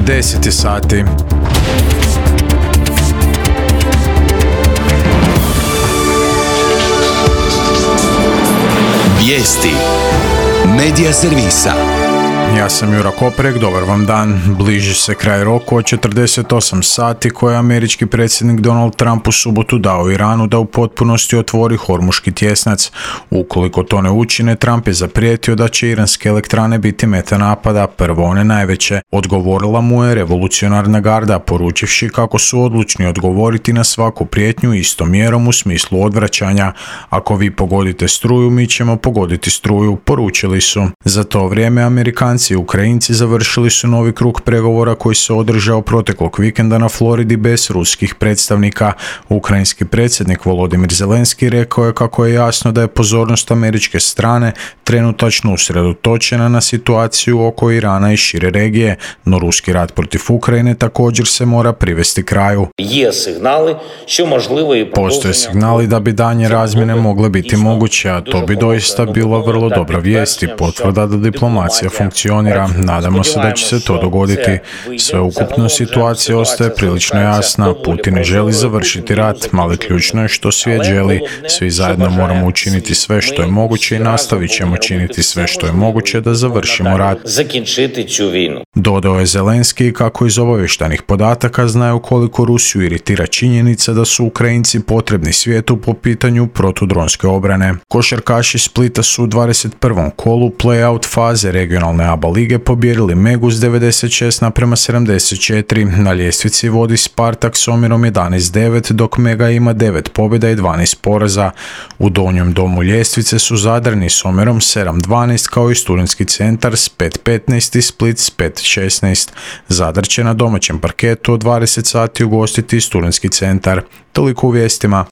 10 sati. Vijesti Medija servisa. Ja sam Jura Koprek, dobar vam dan. Bliži se kraj roku od 48 sati koje je američki predsjednik Donald Trump u subotu dao Iranu da u potpunosti otvori Hormuški tjesnac. Ukoliko to ne učine, Trump je zaprijetio da će iranske elektrane biti meta napada, prvo one najveće. Odgovorila mu je revolucionarna garda, poručivši kako su odlučni odgovoriti na svaku prijetnju istom mjerom u smislu odvraćanja. Ako vi pogodite struju, mi ćemo pogoditi struju, poručili su. Za to vrijeme Amerikanci i Ukrajinci završili su novi krug pregovora koji se održao proteklog vikenda na Floridi bez ruskih predstavnika. Ukrajinski predsjednik Volodimir Zelenski rekao je kako je jasno da je pozornost američke strane trenutačno usredotočena na situaciju oko Irana i šire regije, no ruski rat protiv Ukrajine također se mora privesti kraju. Postoje signali da bi daljnje razmjene mogle biti moguće, a to bi doista bila vrlo dobra vijest i potvrda da diplomacija funkcionira. Nadamo se da će se to dogoditi. Sveukupno situacija ostaje prilično jasna. Putin ne želi završiti rat, ali ključno je što svijet želi. Svi zajedno moramo učiniti sve što je moguće i nastavit ćemo činiti sve što je moguće da završimo rat. Dodao je Zelenski kako iz obavještajnih podataka znaju koliko Rusiju iritira činjenica da su Ukrajinci potrebni svijetu po pitanju protudronske obrane. Košarkaši Splita su u 21. kolu play-out faze regionalne ABA lige pobijedili Megu s 96:74. Na ljestvici vodi Spartak s omjerom 11-9, dok Mega ima 9 pobjeda i 12 poraza. U donjem domu ljestvice su Zadrani s omjerom 7-12 kao i Studentski centar s 5-15 i Split s 5-16. Zadar će na domaćem parketu od 20 sati ugostiti Studentski centar. Toliko u vijestima.